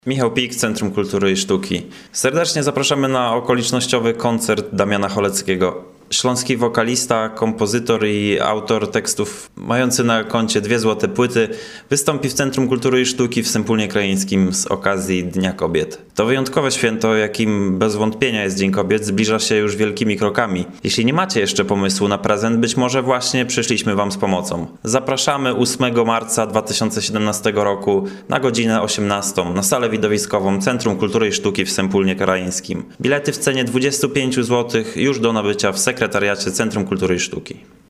Michał Pik, Centrum Kultury i Sztuki. Serdecznie zapraszamy na okolicznościowy koncert Damiana Choleckiego. Śląski wokalista, kompozytor i autor tekstów mający na koncie 2 złote płyty wystąpi w Centrum Kultury i Sztuki w Sępólnie Krajeńskim z okazji Dnia Kobiet. To wyjątkowe święto, jakim bez wątpienia jest Dzień Kobiet, zbliża się już wielkimi krokami. Jeśli nie macie jeszcze pomysłu na prezent, być może właśnie przyszliśmy Wam z pomocą. Zapraszamy 8 marca 2017 roku na godzinę 18 na salę widowiskową Centrum Kultury i Sztuki w Sępólnie Krajeńskim. Bilety w cenie 25 zł już do nabycia w sekretariacie Centrum Kultury i Sztuki.